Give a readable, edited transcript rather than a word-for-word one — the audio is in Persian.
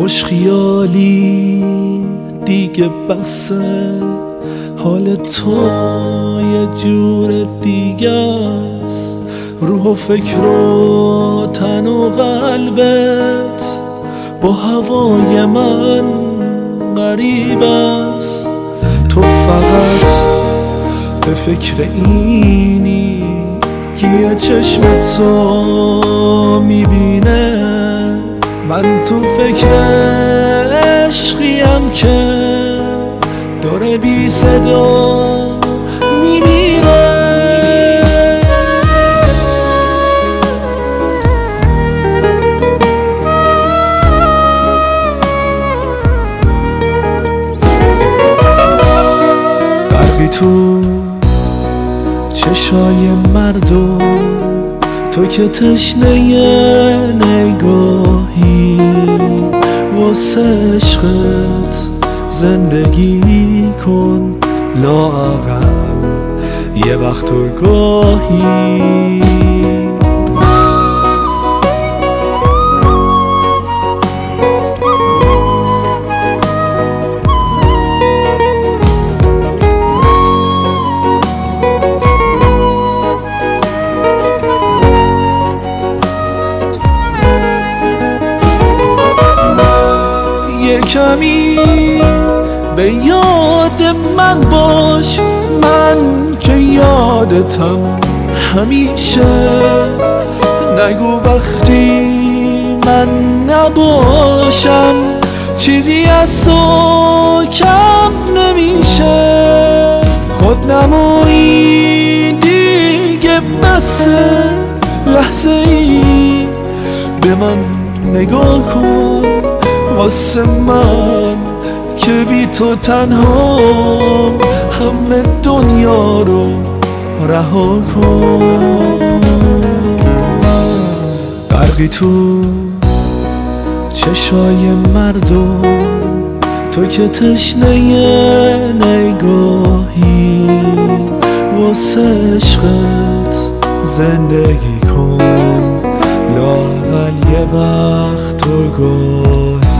خوش خیالی دیگه بسه، حال تو یه جور دیگه است، روح و فکر و تن و قلبت با هوای من غریب است. تو فقط به فکر اینی که یه چشم تو میبینه، من تو فکر عشقیم که داره بی صدا میمیره. برقی تو چشای مردم، تو که تشنه نگاهی، واسه عشقت زندگی کن لااقل یه وقت و گاهی. یه کمی به یاد من باش، من که یادتم همیشه. نگو وقتی من نباشم چیزی از تو کم نمیشه. خودنمایی دیگه بسه، لحظه ای به من نگاه کن، واسه من که بی تو تنها همه دنیا رو رها کن. غرقی تو چشای مردم، تو که تشنه نگاهی، واسه عشقت زندگی کن لااقل یه وقت و گاهی.